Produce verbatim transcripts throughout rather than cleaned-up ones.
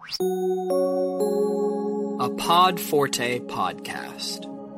A Pod Forte podcast.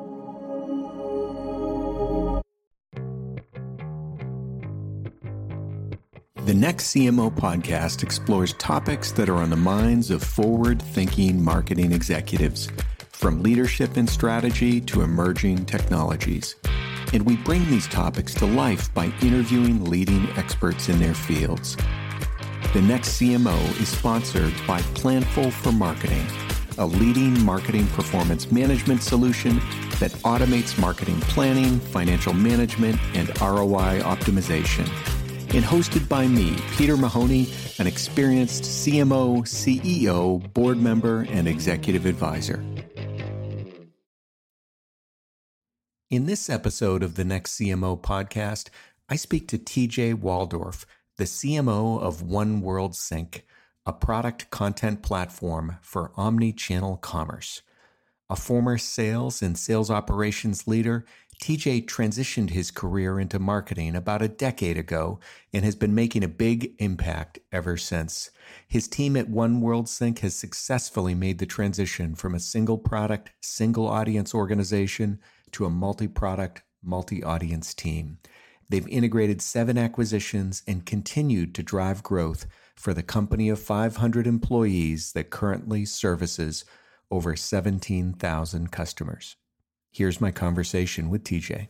The Next C M O podcast explores topics that are on the minds of forward-thinking marketing executives, from leadership and strategy to emerging technologies. And we bring these topics to life by interviewing leading experts in their fields. The Next C M O is sponsored by Planful for Marketing, a leading marketing performance management solution that automates marketing planning, financial management, and R O I optimization. And hosted by me, Peter Mahoney, an experienced C M O, C E O, board member, and executive advisor. In this episode of the Next C M O podcast, I speak to T J Waldorf, the C M O of One World Sync, a product content platform for omni-channel commerce. A former sales and sales operations leader, T J transitioned his career into marketing about a decade ago and has been making a big impact ever since. His team at One World Sync has successfully made the transition from a single product, single audience organization to a multi-product, multi-audience team. They've integrated seven acquisitions and continued to drive growth for the company of five hundred employees that currently services over seventeen thousand customers. Here's my conversation with T J.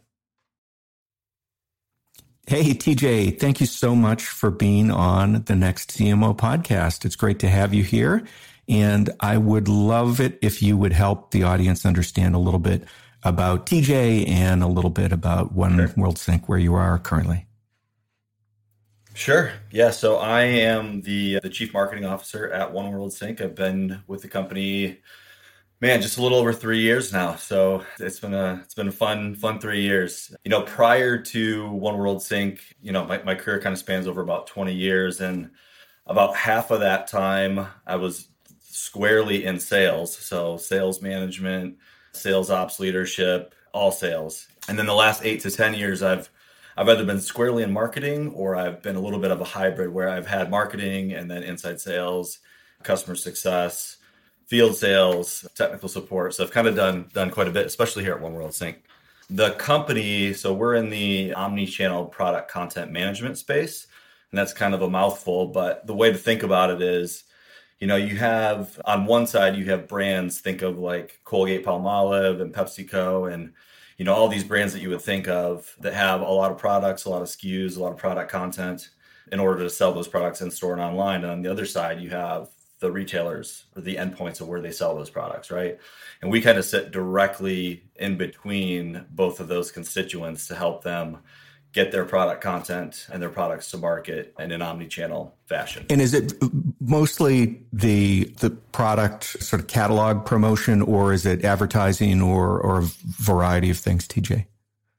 Hey, T J, thank you so much for being on the Next C M O podcast. It's great to have you here. And I would love it if you would help the audience understand a little bit about T J and a little bit about One Sure. World Sync, where you are currently. Sure. Yeah. So I am the the chief marketing officer at One World Sync. I've been with the company, man, just a little over three years now. So it's been a it's been a fun fun three years. You know, prior to One World Sync, you know, my, my career kind of spans over about twenty years, and about half of that time I was squarely in sales. So sales management, sales ops leadership, all sales. And then the last eight to ten years, I've I've either been squarely in marketing or I've been a little bit of a hybrid where I've had marketing and then inside sales, customer success, field sales, technical support. So I've kind of done done quite a bit, especially here at One World Sync. The company, so we're in the omni-channel product content management space, and that's kind of a mouthful, but the way to think about it is, you know, you have on one side, you have brands, think of like Colgate-Palmolive and PepsiCo and, you know, all these brands that you would think of that have a lot of products, a lot of S K Us, a lot of product content in order to sell those products in store and online. And on the other side, you have the retailers or the endpoints of where they sell those products, right? And we kind of sit directly in between both of those constituents to help them get their product content and their products to market in an omni-channel fashion. And is it mostly the the product sort of catalog promotion, or is it advertising, or or a variety of things, T J?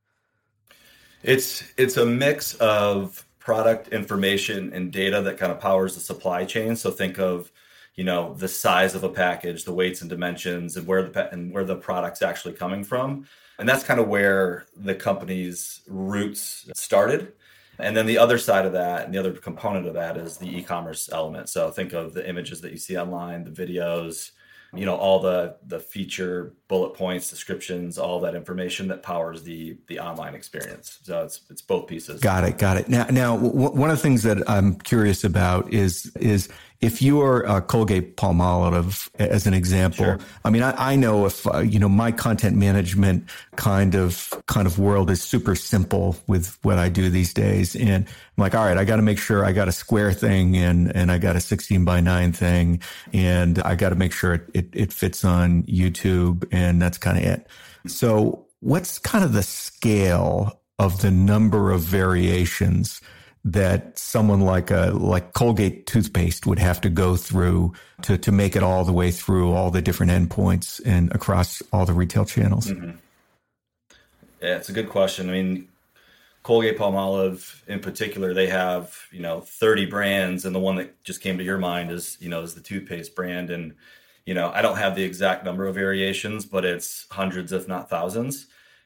It's it's a mix of product information and data that kind of powers the supply chain. So think of, you know, the size of a package, the weights and dimensions, and where the and where the product's actually coming from. And that's kind of where the company's roots started. And then the other side of that, and the other component of that, is the e-commerce element. So think of the images that you see online, the videos, you know, all the the feature bullet points, descriptions, all that information that powers the the online experience. So it's it's both pieces. Got it, got it. Now, now w- one of the things that I'm curious about is is if you are uh, Colgate-Palmolive, as an example. Sure. I mean, I, I know if uh, you know, my content management kind of kind of world is super simple with what I do these days, and I'm like, all right, I got to make sure I got a square thing and and I got a sixteen by nine thing, and I got to make sure it, it it fits on YouTube, and that's kind of it. So, what's kind of the scale of the number of variations that someone like a like Colgate toothpaste would have to go through to to make it all the way through all the different endpoints and across all the retail channels? Mm-hmm. Yeah, it's a good question. I mean, Colgate-Palmolive in particular, they have, you know, thirty brands, and the one that just came to your mind is, you know, is the toothpaste brand. And, you know, I don't have the exact number of variations, but it's hundreds, if not thousands.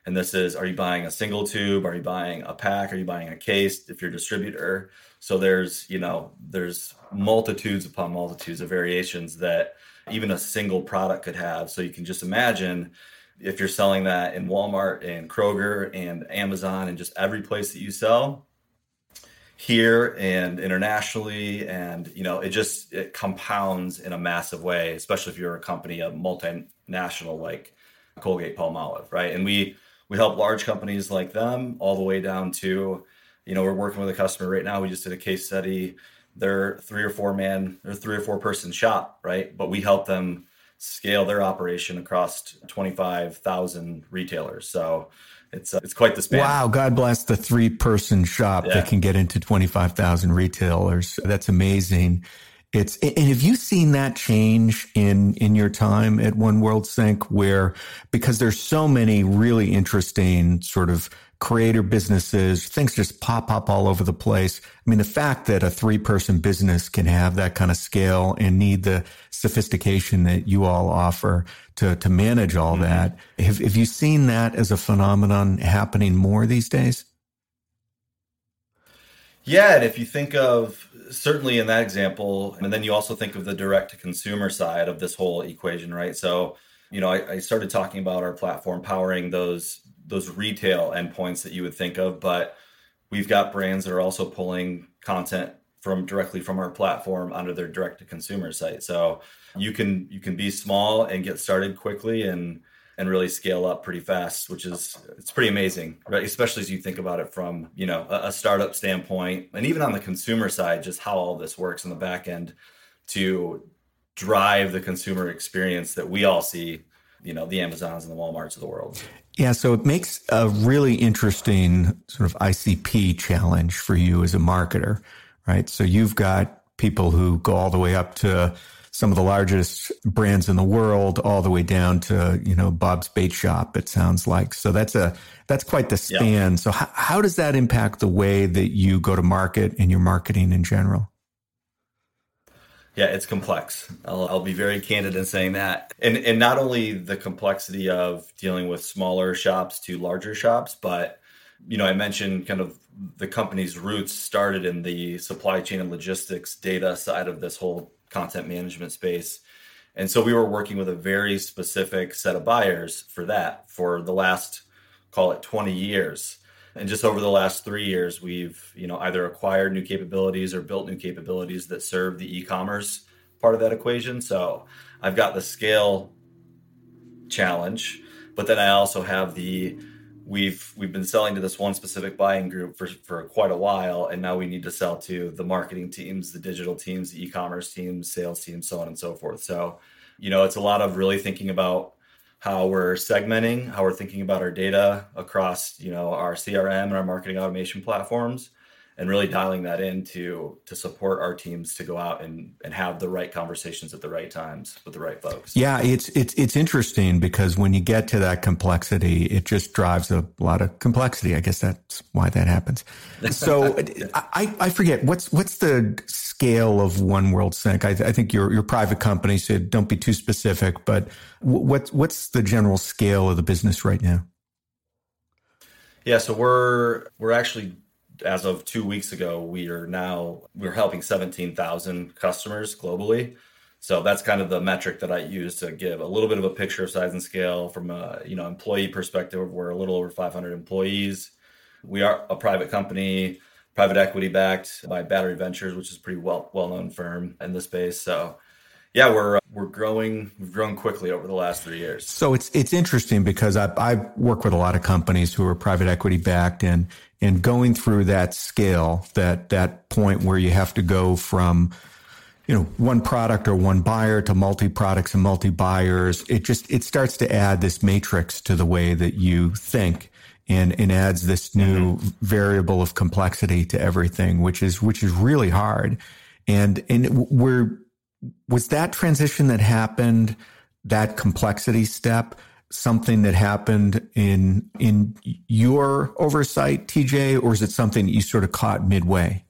And this is, are you buying a single tube? Are you buying a pack? Are you buying a case if you're a distributor? So there's, you know, there's multitudes upon multitudes of variations that even a single product could have. So you can just imagine if you're selling that in Walmart and Kroger and Amazon and just every place that you sell here and internationally. And, you know, it just, it compounds in a massive way, especially if you're a company, a multinational like Colgate Palmolive, right? And we, we help large companies like them all the way down to, you know, we're working with a customer right now. We just did a case study. They're three or four man, they're three or four person shop, right? But we help them scale their operation across twenty-five thousand retailers. So it's uh, it's quite the span. Wow. God bless the three person shop yeah. that can get into twenty-five thousand retailers. That's amazing. It's, and have you seen that change in, in your time at One World Sync, where, because there's so many really interesting sort of creator businesses, things just pop up all over the place. I mean, the fact that a three person business can have that kind of scale and need the sophistication that you all offer to, to manage all mm-hmm. that. Have, have you seen that as a phenomenon happening more these days? Yeah. And if you think of, certainly in that example, and then you also think of the direct to consumer side of this whole equation, right? So, you know, I, I started talking about our platform powering those those retail endpoints that you would think of, but we've got brands that are also pulling content from directly from our platform onto their direct to consumer site. So you can you can be small and get started quickly and and really scale up pretty fast, which is, it's pretty amazing, right? Especially as you think about it from, you know, a, a startup standpoint, and even on the consumer side, just how all this works in the back end to drive the consumer experience that we all see, you know, the Amazons and the Walmarts of the world. Yeah. So it makes a really interesting sort of I C P challenge for you as a marketer, right? So you've got people who go all the way up to some of the largest brands in the world, all the way down to, you know, Bob's Bait Shop, it sounds like. So that's a, that's quite the span. Yeah. So how, how does that impact the way that you go to market and your marketing in general? Yeah, it's complex. I'll, I'll be very candid in saying that. And, and not only the complexity of dealing with smaller shops to larger shops, but, you know, I mentioned kind of the company's roots started in the supply chain and logistics data side of this whole content management space. And so we were working with a very specific set of buyers for that for the last, call it twenty years. And just over the last three years, we've, you know, either acquired new capabilities or built new capabilities that serve the e-commerce part of that equation. So I've got the scale challenge, but then I also have the, we've we've been selling to this one specific buying group for, for quite a while. And now we need to sell to the marketing teams, the digital teams, the e-commerce teams, sales teams, so on and so forth. So, you know, it's a lot of really thinking about how we're segmenting, how we're thinking about our data across, you know, our C R M and our marketing automation platforms, and really dialing that in to, to support our teams to go out and, and have the right conversations at the right times with the right folks. Yeah, it's it's it's interesting because when you get to that complexity, it just drives a lot of complexity. I guess that's why that happens. So I, I forget what's what's the scale of One World Sync. I, I think your your private company said don't be too specific, but what's what's the general scale of the business right now? Yeah, so we're we're actually, as of two weeks ago, we are now, we're helping seventeen thousand customers globally. So that's kind of the metric that I use to give a little bit of a picture of size and scale from a, you know, employee perspective. We're a little over five hundred employees. We are a private company, private equity backed by Battery Ventures, which is a pretty well, well-known firm in the space. So yeah, we're we're growing. We've grown quickly over the last three years. So it's it's interesting because I I work with a lot of companies who are private equity backed, and and going through that scale, that that point where you have to go from, you know, one product or one buyer to multi products and multi buyers. It just it starts to add this matrix to the way that you think, and and adds this new mm-hmm. variable of complexity to everything, which is which is really hard. And and we're Was that transition that happened, that complexity step, something that happened in in your oversight, T J, or is it something that you sort of caught midway?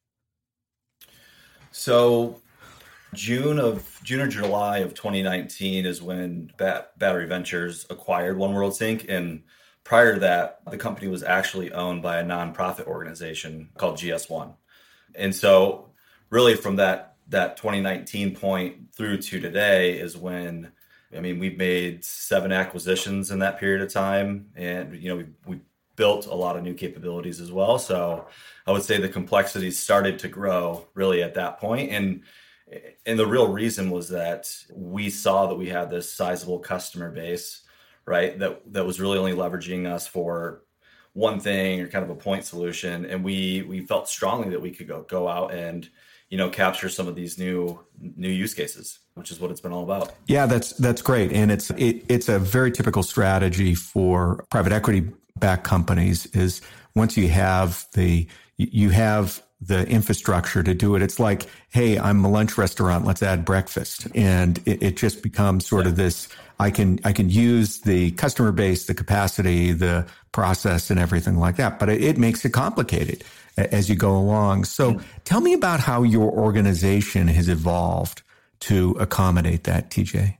So June of June or July of twenty nineteen is when Bat, Battery Ventures acquired One World Sync, and prior to that, the company was actually owned by a nonprofit organization called G S one. And so really from that, that twenty nineteen point through to today is when, I mean, we've made seven acquisitions in that period of time. And, you know, we, we built a lot of new capabilities as well. So I would say the complexities started to grow really at that point. And, and the real reason was that we saw that we had this sizable customer base, right? That, that was really only leveraging us for one thing or kind of a point solution. And we, we felt strongly that we could go, go out and, you know, capture some of these new, new use cases, which is what it's been all about. Yeah, that's, that's great. And it's, it, it's a very typical strategy for private equity backed companies is once you have the, you have the infrastructure to do it. It's like, hey, I'm a lunch restaurant. Let's add breakfast. And it, it just becomes sort yeah. of this, I can, I can use the customer base, the capacity, the process and everything like that, but it, it makes it complicated as you go along. So mm-hmm. tell me about how your organization has evolved to accommodate that, T J.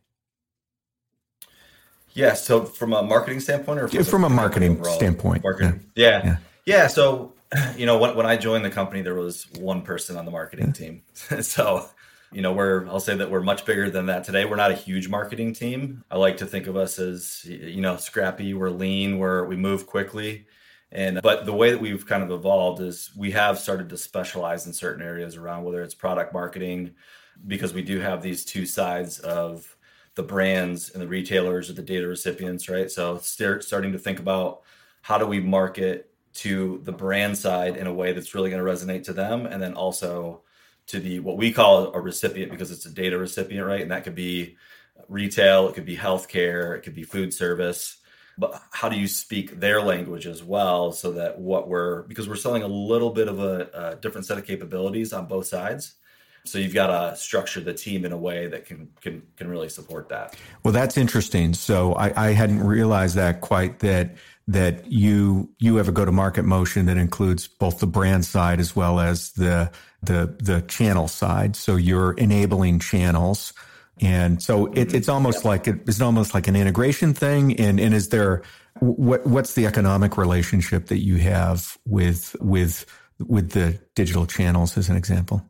Yeah. So from a marketing standpoint or from, from a marketing standpoint? Marketing. Yeah. Yeah. yeah. yeah so, you know, when, when I joined the company, there was one person on the marketing yeah. team. So, you know, we're, I'll say that we're much bigger than that today. We're not a huge marketing team. I like to think of us as, you know, scrappy, we're lean, we're, we move quickly. And, but the way that we've kind of evolved is we have started to specialize in certain areas around whether it's product marketing, because we do have these two sides of the brands and the retailers or the data recipients, right? So start, starting to think about how do we market to the brand side in a way that's really going to resonate to them. And then also to the, what we call a recipient, because it's a data recipient, right? And that could be retail, it could be healthcare, it could be food service, but how do you speak their language as well? So that what we're, because we're selling a little bit of a, a different set of capabilities on both sides. So you've got to structure the team in a way that can can can really support that. Well, that's interesting. So I, I hadn't realized that quite that that you you have a go-to-market motion that includes both the brand side as well as the the the channel side. So you're enabling channels, and so it, mm-hmm. it's almost yeah. like it, it's almost like an integration thing. And and is there what what's the economic relationship that you have with with with the digital channels as an example?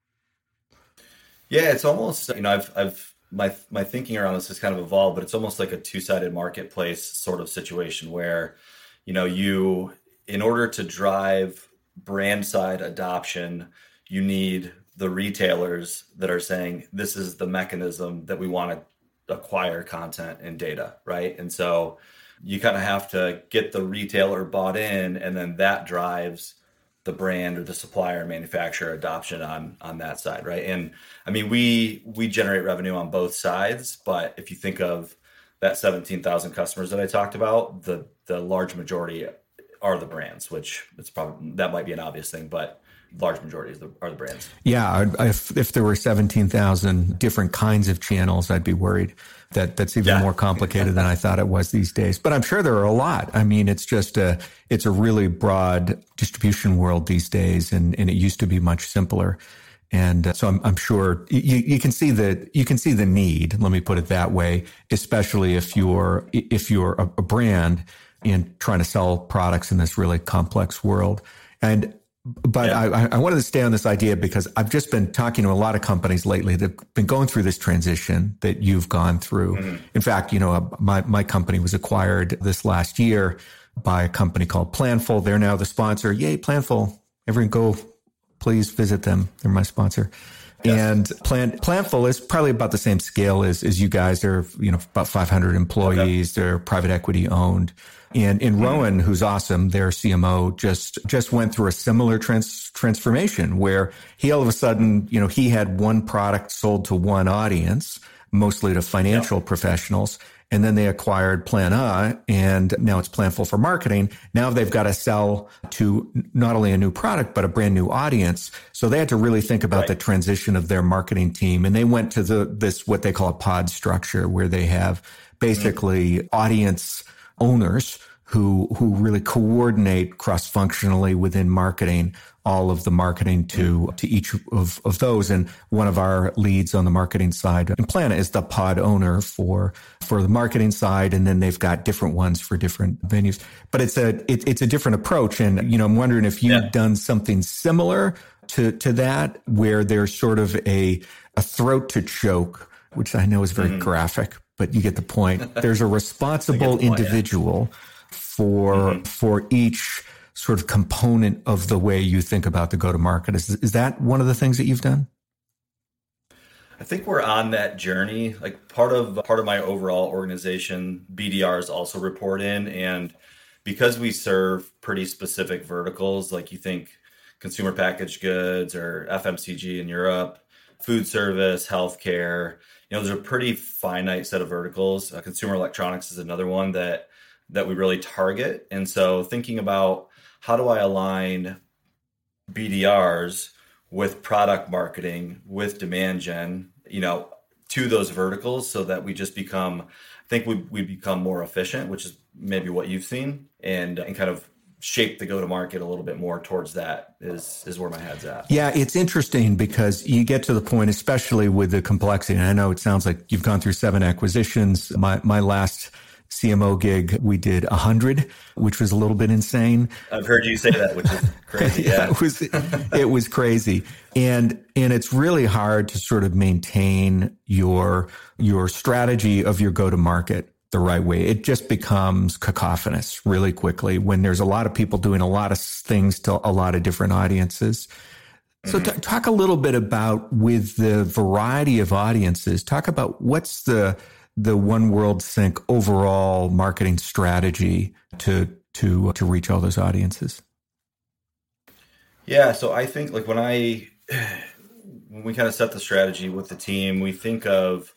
Yeah, it's almost, you know, I've, I've, my, my thinking around this has kind of evolved, but it's almost like a two-sided marketplace sort of situation where, you know, you, in order to drive brand side adoption, you need the retailers that are saying, this is the mechanism that we want to acquire content and data, right? And so you kind of have to get the retailer bought in, and then that drives the brand or the supplier manufacturer adoption on on that side, right? And I mean, we we generate revenue on both sides, but if you think of that seventeen thousand customers that I talked about, the the large majority are the brands, which it's probably, that might be an obvious thing, but large majority is the, are the brands. Yeah, if if there were seventeen thousand different kinds of channels, I'd be worried that that's even yeah. more complicated than I thought it was these days. But I'm sure there are a lot. I mean, it's just a it's a really broad distribution world these days, and, and it used to be much simpler. And uh, so I'm, I'm sure you, you can see the you can see the need. Let me put it that way, especially if you're if you're a, a brand and trying to sell products in this really complex world. And But yeah. I, I wanted to stay on this idea because I've just been talking to a lot of companies lately that have been going through this transition that you've gone through. Mm-hmm. In fact, you know, my, my company was acquired this last year by a company called Planful. They're now the sponsor. Yay, Planful. Everyone go, please visit them. They're my sponsor. Yes. And Plan, Planful is probably about the same scale as, as you guys. They're, you know, about five hundred employees. Okay. They're private equity owned. And in Rowan, who's awesome, their C M O just just went through a similar trans, transformation where he all of a sudden, you know, he had one product sold to one audience, mostly to financial yeah. professionals. And then they acquired Plan A, and now it's Planful for marketing. Now they've got to sell to not only a new product, but a brand new audience. So they had to really think about right. the transition of their marketing team. And they went to the this what they call a pod structure, where they have basically mm-hmm. audience owners who who really coordinate cross-functionally within marketing, all of the marketing to to each of, of those. And one of our leads on the marketing side in Planet is the pod owner for for the marketing side, and then they've got different ones for different venues. But it's a it, it's a different approach, and you know I'm wondering if you've yeah. done something similar to to that, where there's sort of a a throat to choke, which I know is very mm-hmm. graphic, but you get the point. There's a responsible the point, individual. Yeah. for mm-hmm. for each sort of component of the way you think about the go-to-market. Is, is that one of the things that you've done? I think we're on that journey. Like part of part of my overall organization, B D Rs also report in. And because we serve pretty specific verticals, like you think consumer packaged goods or F M C G in Europe, food service, healthcare, you know, there's a pretty finite set of verticals. Uh, consumer electronics is another one that that we really target. And so thinking about how do I align B D Rs with product marketing, with demand gen, you know, to those verticals so that we just become, I think we we become more efficient, which is maybe what you've seen, and, and kind of shape the go-to-market a little bit more towards that is, is where my head's at. Yeah, it's interesting because you get to the point, especially with the complexity. And I know it sounds like you've gone through seven acquisitions. My my last C M O gig, we did a hundred, which was a little bit insane. I've heard you say that, which is crazy. Yeah, yeah it was, it was crazy. And, and it's really hard to sort of maintain your, your strategy of your go-to-market the right way. It just becomes cacophonous really quickly when there's a lot of people doing a lot of things to a lot of different audiences. So t- talk a little bit about, with the variety of audiences, talk about what's the, the One World Sync overall marketing strategy to to to reach all those audiences? Yeah, so I think like when I when we kind of set the strategy with the team, we think of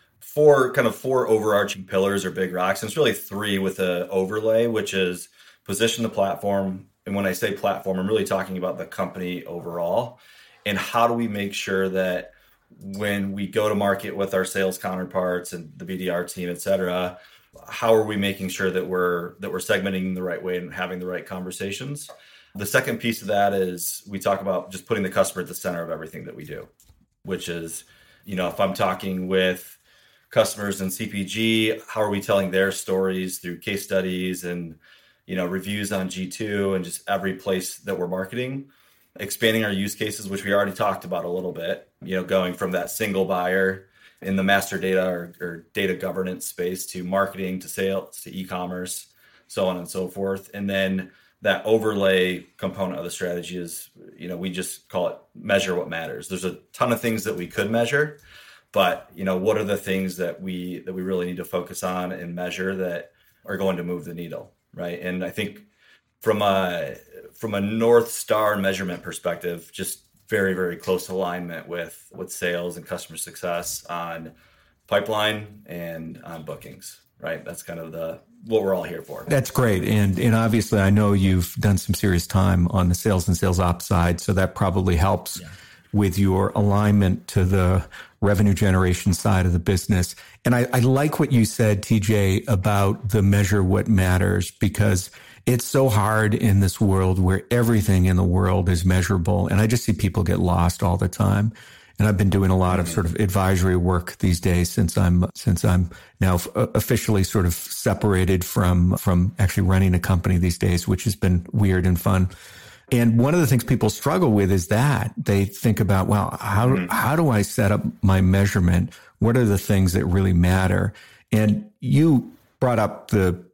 four kind of four overarching pillars or big rocks, and it's really three with a overlay, which is position the platform. And when I say platform, I'm really talking about the company overall, and how do we make sure that when we go to market with our sales counterparts and the B D R team, et cetera, how are we making sure that we're that we're segmenting the right way and having the right conversations? The second piece of that is we talk about just putting the customer at the center of everything that we do, which is, you know, if I'm talking with customers in C P G, how are we telling their stories through case studies and, you know, reviews on G two and just every place that we're marketing? Expanding our use cases, which we already talked about a little bit, you know, going from that single buyer in the master data or, or data governance space to marketing, to sales, to e-commerce, so on and so forth. And then that overlay component of the strategy is, you know, we just call it measure what matters. There's a ton of things that we could measure, but, you know, what are the things that we that we really need to focus on and measure that are going to move the needle, right? And I think from a from a North Star measurement perspective, just very, very close alignment with, with sales and customer success on pipeline and on bookings, right? That's kind of the what we're all here for. That's great. And and obviously I know you've done some serious time on the sales and sales ops side, so that probably helps yeah. with your alignment to the revenue generation side of the business. And I, I like what you said, T J, about the measure what matters, because it's so hard in this world where everything in the world is measurable. And I just see people get lost all the time. And I've been doing a lot of sort of advisory work these days since I'm, since I'm now officially sort of separated from, from actually running a company these days, which has been weird and fun. And one of the things people struggle with is that they think about, well, how, mm-hmm. how do I set up my measurement? What are the things that really matter? And you brought up the,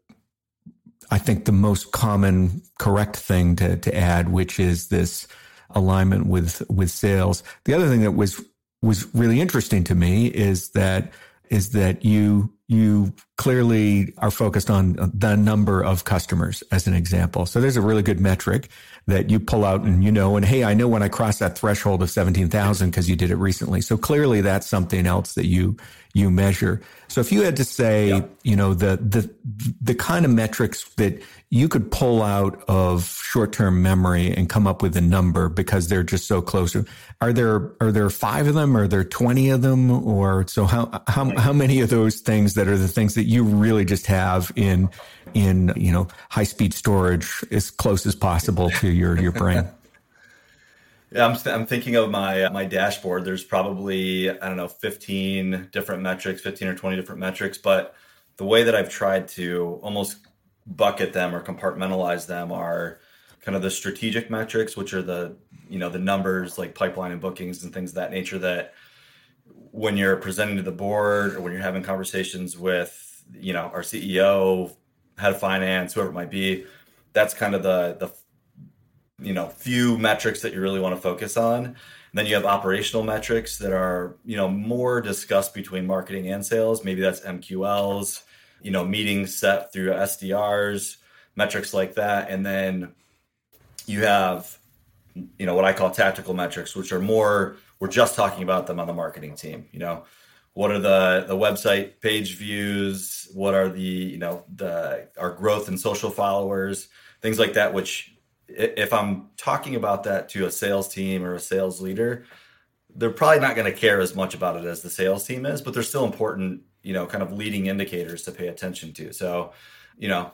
I think the most common correct thing to, to add, which is this alignment with, with sales. The other thing that was, was really interesting to me is that, is that you, you clearly are focused on the number of customers as an example. So there's a really good metric that you pull out and you know, and hey, I know when I cross that threshold of seventeen thousand because you did it recently. So clearly that's something else that you, you measure. So if you had to say, yep. you know, the, the, the kind of metrics that you could pull out of short-term memory and come up with a number because they're just so close. Are there, are there five of them? Are there twenty of them? Or so how, how, how many of those things that are the things that you really just have in, in, you know, high speed storage as close as possible to your, your brain? Yeah, I'm, I'm thinking of my my dashboard. There's probably, I don't know, fifteen different metrics, fifteen or twenty different metrics. But the way that I've tried to almost bucket them or compartmentalize them are kind of the strategic metrics, which are the, you know, the numbers like pipeline and bookings and things of that nature that when you're presenting to the board or when you're having conversations with, you know, our C E O, head of finance, whoever it might be, that's kind of the the you know, few metrics that you really want to focus on. And then you have operational metrics that are, you know, more discussed between marketing and sales. Maybe that's M Q Ls, you know, meetings set through S D Rs, metrics like that. And then you have, you know, what I call tactical metrics, which are more, we're just talking about them on the marketing team. You know, what are the, the website page views? What are the, you know, the, our growth in social followers, things like that, which, if I'm talking about that to a sales team or a sales leader, they're probably not going to care as much about it as the sales team is, but they're still important, you know, kind of leading indicators to pay attention to. So, you know,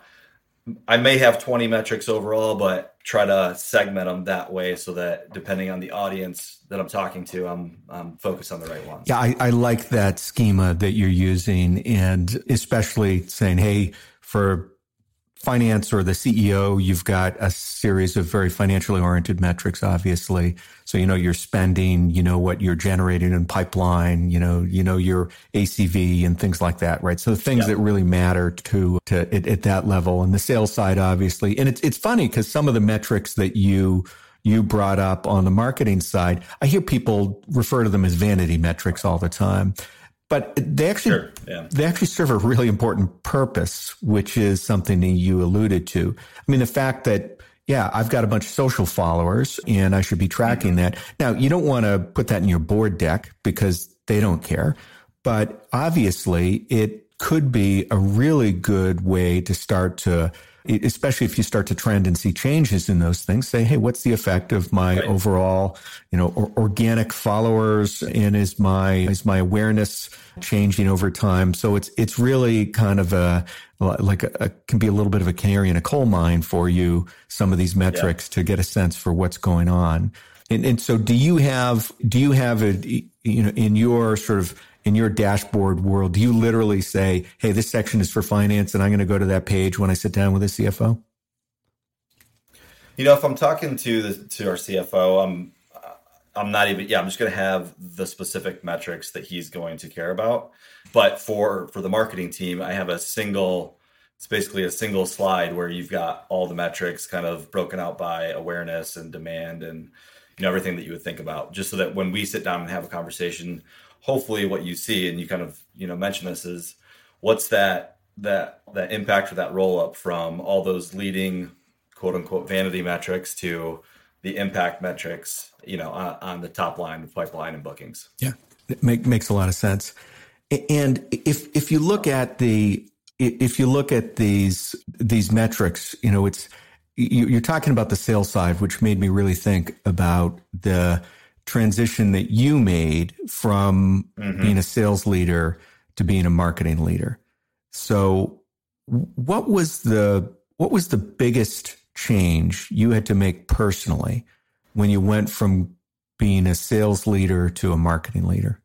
I may have twenty metrics overall, but try to segment them that way so that depending on the audience that I'm talking to, I'm, I'm focused on the right ones. Yeah, I, I like that schema that you're using, and especially saying, hey, for finance or the C E O, you've got a series of very financially oriented metrics, obviously. So, you know, your spending, you know, what you're generating in pipeline, you know, you know, your A C V and things like that, right? So the things yeah. that really matter to, to at, at that level, and the sales side, obviously. And it's, it's funny because some of the metrics that you, you brought up on the marketing side, I hear people refer to them as vanity metrics all the time. But they actually sure, yeah. they actually serve a really important purpose, which is something that you alluded to. I mean, the fact that, yeah, I've got a bunch of social followers and I should be tracking mm-hmm. that. Now, you don't want to put that in your board deck because they don't care. But obviously, it could be a really good way to start to, especially if you start to trend and see changes in those things, say, hey, what's the effect of my right. overall, you know, or, organic followers, and is my is my awareness changing over time? So it's it's really kind of a like a, a can be a little bit of a canary in a coal mine for you, some of these metrics yeah. to get a sense for what's going on. And and so do you have do you have a you know in your sort of in your dashboard world, do you literally say, hey, this section is for finance and I'm going to go to that page when I sit down with a C F O? You know, if I'm talking to the, to our C F O, I'm, I'm not even, yeah, I'm just going to have the specific metrics that he's going to care about. But for, for the marketing team, I have a single, it's basically a single slide where you've got all the metrics kind of broken out by awareness and demand and, you know, everything that you would think about, just so that when we sit down and have a conversation, hopefully what you see, and you kind of, you know, mention this, is what's that that that impact or that roll up from all those leading quote unquote vanity metrics to the impact metrics, you know, on, on the top line, pipeline, and bookings. Yeah, it make, makes a lot of sense. And if if you look at the if you look at these these metrics, you know, it's you're talking about the sales side, which made me really think about the transition that you made from mm-hmm. being a sales leader to being a marketing leader. So what was the what was the biggest change you had to make personally when you went from being a sales leader to a marketing leader?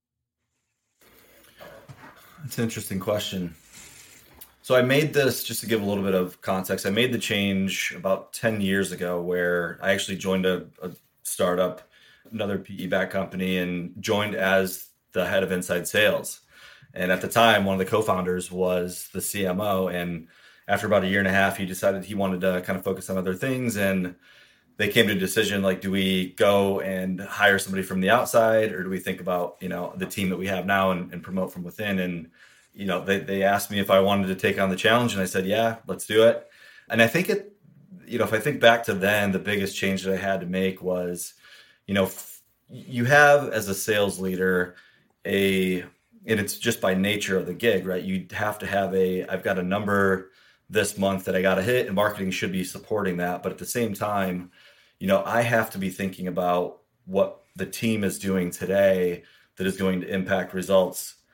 That's an interesting question. So I made this, just to give a little bit of context, I made the change about ten years ago where I actually joined a, a startup, another P E-backed company, and joined as the head of inside sales. And at the time, one of the co-founders was the C M O. And after about a year and a half, he decided he wanted to kind of focus on other things. And they came to a decision, like, do we go and hire somebody from the outside, or do we think about, you know, the team that we have now and, and promote from within? And, you know, they, they asked me if I wanted to take on the challenge. And I said, yeah, let's do it. And I think it, you know, if I think back to then, the biggest change that I had to make was, you know, you have as a sales leader a, and it's just by nature of the gig, right? You have to have a, I've got a number this month that I got to hit, and marketing should be supporting that. But at the same time, you know, I have to be thinking about what the team is doing today that is going to impact results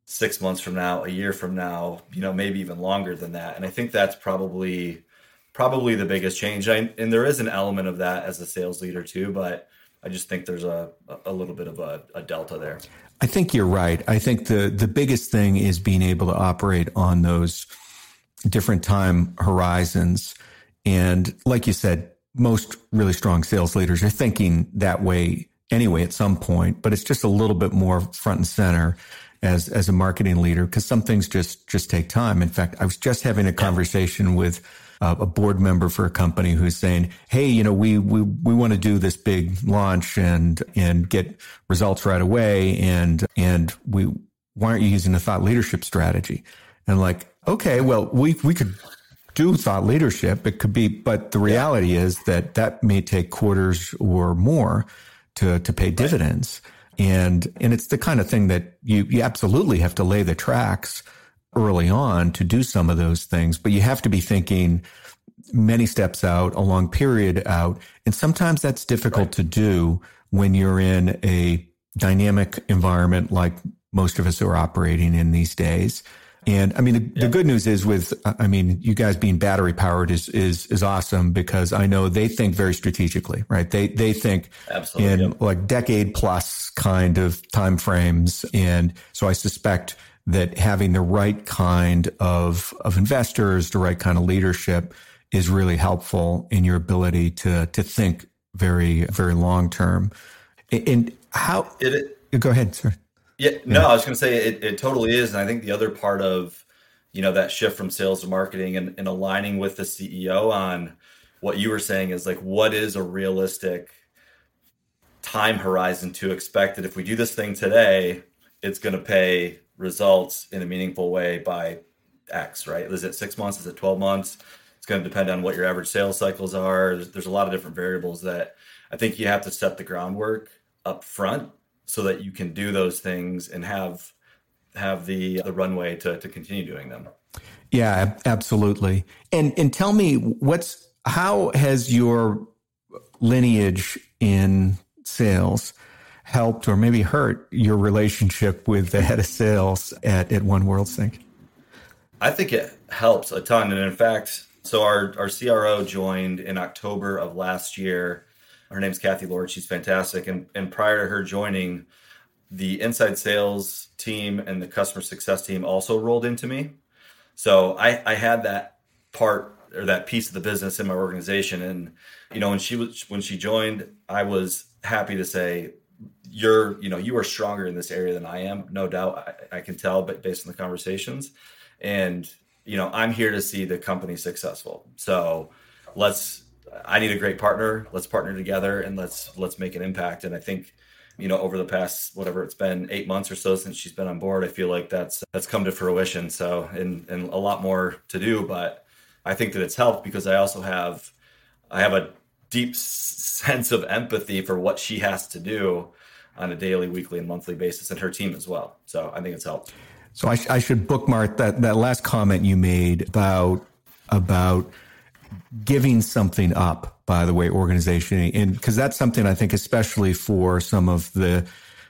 six months from now, a year from now, you know, maybe even longer than that. And I think that's probably probably the biggest change. I, and there is an element of that as a sales leader too, but I just think there's a a little bit of a, a delta there. I think you're right. I think the the biggest thing is being able to operate on those different time horizons. And like you said, most really strong sales leaders are thinking that way anyway at some point, but it's just a little bit more front and center as as a marketing leader, because some things just just take time. In fact, I was just having a conversation with uh, a board member for a company who's saying, "Hey, you know, we we we want to do this big launch and and get results right away, and and we why aren't you using a thought leadership strategy?" And like, okay, well, we we could do thought leadership. It could be, but the reality is that that may take quarters or more to to pay dividends. And and it's the kind of thing that you, you absolutely have to lay the tracks early on to do some of those things, but you have to be thinking many steps out, a long period out. And sometimes that's difficult right. to do when you're in a dynamic environment like most of us are operating in these days. And I mean, the, yeah. the good news is with, I mean, you guys being battery powered is, is, is awesome, because I know they think very strategically, right? They, they think Absolutely, in yeah. like decade plus kind of timeframes. And so I suspect that having the right kind of, of investors, the right kind of leadership is really helpful in your ability to, to think very, very long term. And how, it, it, go ahead, sir. Yeah, no, yeah. I was going to say it, it totally is. And I think the other part of, you know, that shift from sales to marketing and, and aligning with the C E O on what you were saying is like, what is a realistic time horizon to expect that if we do this thing today, it's going to pay results in a meaningful way by X, right? Is it six months? Is it twelve months? It's going to depend on what your average sales cycles are. There's, there's a lot of different variables that I think you have to set the groundwork up front so that you can do those things and have have the the runway to to continue doing them. Yeah, absolutely. And and tell me, what's how has your lineage in sales helped or maybe hurt your relationship with the head of sales at, at One World Sync? I think it helps a ton. And in fact, so our, our C R O joined in October of last year. Her name's Kathy Lord. She's fantastic. And, and prior to her joining, the inside sales team and the customer success team also rolled into me. So I, I had that part or that piece of the business in my organization. And, you know, when she was, when she joined, I was happy to say, you're, you know, you are stronger in this area than I am. No doubt. I, I can tell, but based on the conversations. And, you know, I'm here to see the company successful. So let's, I need a great partner. Let's partner together and let's, let's make an impact. And I think, you know, over the past, whatever it's been, eight months or so since she's been on board, I feel like that's, that's come to fruition. So, and, and a lot more to do, but I think that it's helped because I also have, I have a deep sense of empathy for what she has to do on a daily, weekly, and monthly basis, and her team as well. So I think it's helped. So I, sh- I should bookmark that, that last comment you made about, about giving something up, by the way, organization. And because that's something I think, especially for some of the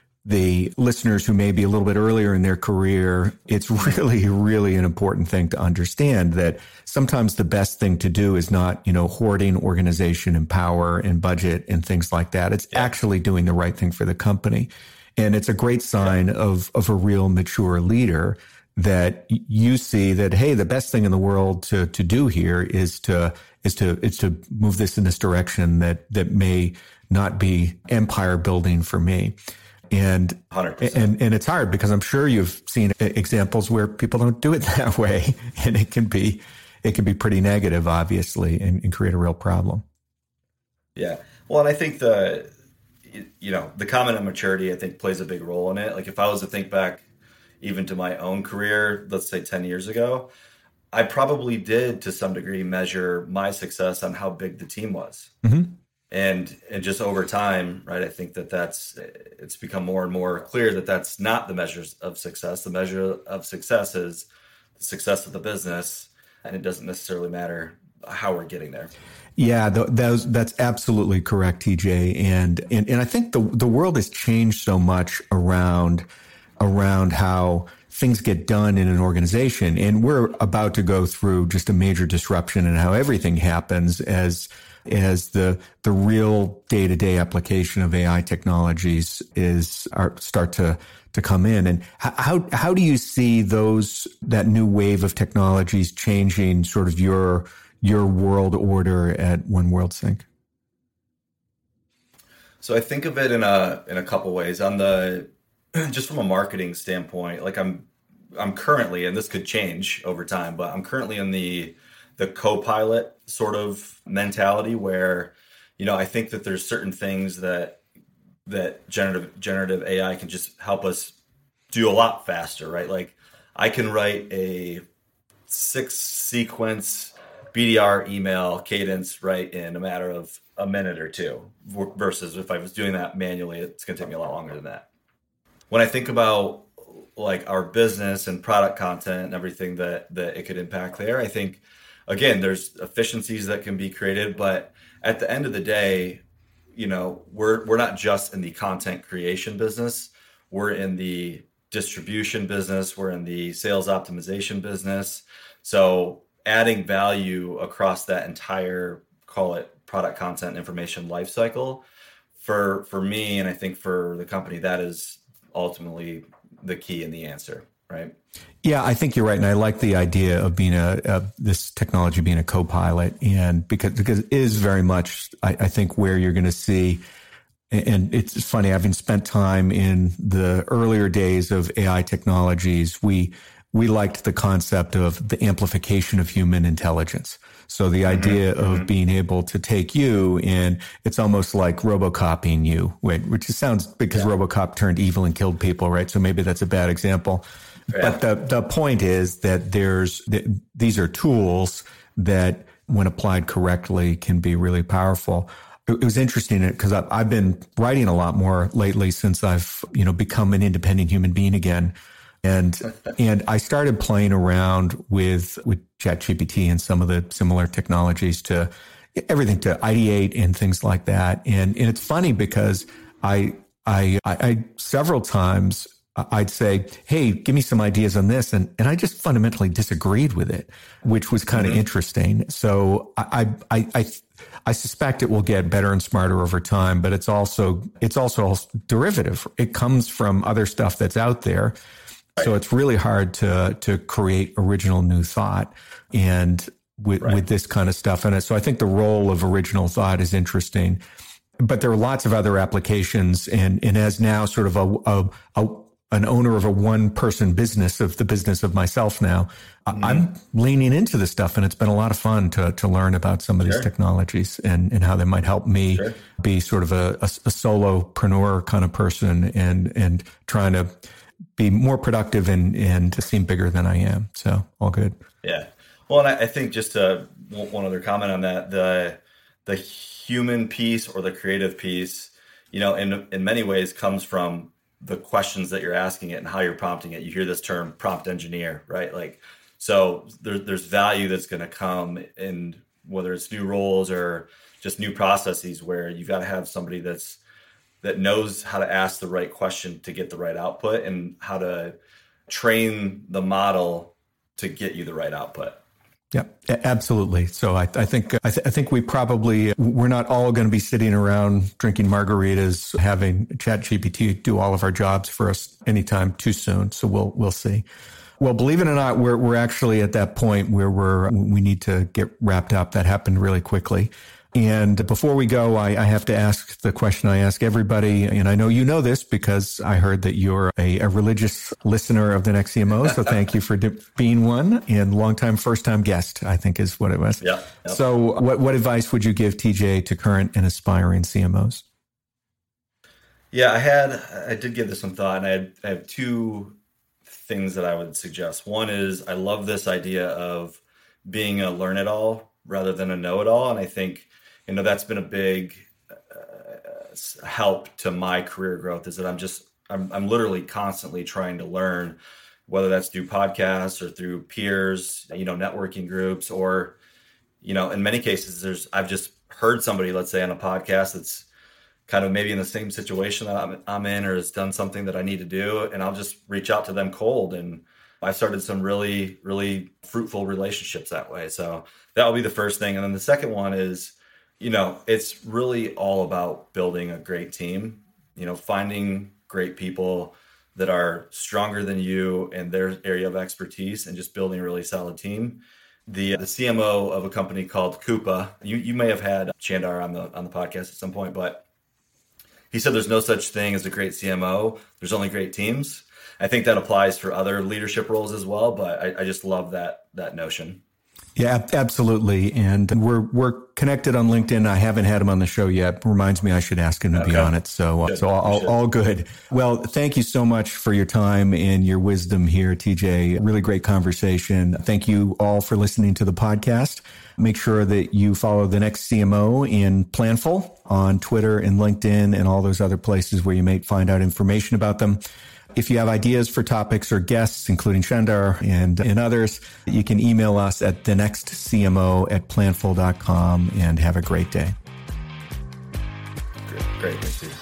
the listeners who may be a little bit earlier in their career, it's really, really an important thing to understand that sometimes the best thing to do is not, you know, hoarding organization and power and budget and things like that. It's yeah. actually doing the right thing for the company. And it's a great sign yeah. of, of a real mature leader that you see that, hey, the best thing in the world to, to do here is to, is to, is to move this in this direction that, that may not be empire building for me. And, one hundred percent. and, and it's hard because I'm sure you've seen examples where people don't do it that way, and it can be, it can be pretty negative, obviously, and, and create a real problem. Yeah. Well, and I think the, you know, the comment on maturity, I think plays a big role in it. Like if I was to think back even to my own career, let's say ten years ago, I probably did to some degree measure my success on how big the team was. Mm-hmm. And and just over time, right, I think that that's, it's become more and more clear that that's not the measures of success. The measure of success is the success of the business, and it doesn't necessarily matter how we're getting there. Yeah, th- that's, that's absolutely correct, T J. And, and and I think the the world has changed so much around around how things get done in an organization. And we're about to go through just a major disruption in how everything happens as as the the real day-to-day application of A I technologies is are, start to to come in. And how how do you see those that new wave of technologies changing sort of your your world order at One World Sync? So I think of it in a in a couple ways. On the just from a marketing standpoint, like I'm I'm currently, and this could change over time, but I'm currently in the the co-pilot sort of mentality where, you know, I think that there's certain things that that generative generative A I can just help us do a lot faster, right? Like I can write a six sequence B D R email cadence right in a matter of a minute or two, versus if I was doing that manually, it's going to take me a lot longer than that. When I think about like our business and product content and everything that that it could impact there, I think again there's efficiencies that can be created, but at the end of the day, you know, we're we're not just in the content creation business, we're in the distribution business, we're in the sales optimization business. So adding value across that entire, call it product content information lifecycle, for for me, and I think for the company, that is ultimately the key and the answer, right? Yeah, I think you're right, and I like the idea of being a, a this technology being a co-pilot, and because because it is very much, I, I think, where you're going to see. And it's funny, having spent time in the earlier days of A I technologies, we we liked the concept of the amplification of human intelligence. So the idea mm-hmm. of mm-hmm. being able to take you and it's almost like RoboCoping you, which sounds because yeah. RoboCop turned evil and killed people, right? So maybe that's a bad example. Yeah. But the, the point is that there's these are tools that, when applied correctly, can be really powerful. It was interesting because I've been writing a lot more lately since I've, you know, become an independent human being again. And and I started playing around with with ChatGPT and some of the similar technologies to everything to ideate and things like that. And and it's funny because I I I, I several times I'd say, hey, give me some ideas on this. And, and I just fundamentally disagreed with it, which was kind of mm-hmm. interesting. So I, I, I, I suspect it will get better and smarter over time, but it's also, it's also derivative. It comes from other stuff that's out there. Right. So it's really hard to, to create original new thought and with, right. with this kind of stuff. And so I think the role of original thought is interesting, but there are lots of other applications. And, and as now sort of a, a, a an owner of a one-person business, of the business of myself now, mm-hmm. I'm leaning into this stuff, and it's been a lot of fun to to learn about some of sure. these technologies and, and how they might help me sure. be sort of a, a, a solopreneur kind of person and and trying to be more productive and, and to seem bigger than I am. So all good. Yeah. Well, and I, I think just uh, one other comment on that, the the human piece or the creative piece, you know, in in many ways comes from the questions that you're asking it and how you're prompting it. You hear this term prompt engineer, right? Like, so there, there's value that's going to come in whether it's new roles or just new processes where you've got to have somebody that's, that knows how to ask the right question to get the right output and how to train the model to get you the right output. Yeah, absolutely. So I, I think I, th- I think we probably we're not all going to be sitting around drinking margaritas, having ChatGPT do all of our jobs for us anytime too soon. So we'll we'll see. Well, believe it or not, we're we're actually at that point where we're we need to get wrapped up. That happened really quickly. And before we go, I, I have to ask the question I ask everybody. And I know you know this because I heard that you're a, a religious listener of the Next C M O. So thank you for di- being one, and longtime, first-time guest, I think is what it was. Yeah. Yep. So what, what advice would you give, T J, to current and aspiring C M Os? Yeah, I had, I did give this some thought, and I, had, I have two things that I would suggest. One is I love this idea of being a learn-it-all rather than a know-it-all. And I think, you know, that's been a big uh, help to my career growth, is that I'm just, I'm, I'm literally constantly trying to learn, whether that's through podcasts or through peers, you know, networking groups, or, you know, in many cases, there's, I've just heard somebody, let's say on a podcast that's, kind of maybe in the same situation that I'm, I'm in, or has done something that I need to do, and I'll just reach out to them cold. And I started some really, really fruitful relationships that way. So that will be the first thing. And then the second one is, you know, it's really all about building a great team, you know, finding great people that are stronger than you in their area of expertise, and just building a really solid team. The the C M O of a company called Coupa, you you may have had Chandar on the on the podcast at some point, but he said there's no such thing as a great C M O. There's only great teams. I think that applies for other leadership roles as well, but I, I just love that that notion. Yeah, absolutely. And we're we're connected on LinkedIn. I haven't had him on the show yet. Reminds me I should ask him to okay. be on it. So, so all, all good. Well, thank you so much for your time and your wisdom here, T J. Really great conversation. Thank you all for listening to the podcast. Make sure that you follow the Next C M O in Planful on Twitter and LinkedIn and all those other places where you may find out information about them. If you have ideas for topics or guests, including Chandar and, and others, you can email us at the next C M O at planful dot com, and have a great day. Great, great. Thank you.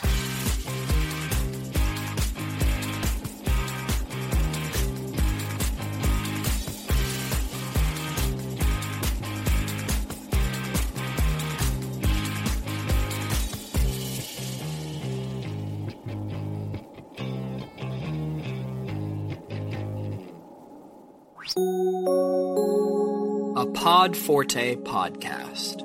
A Pod Forte podcast.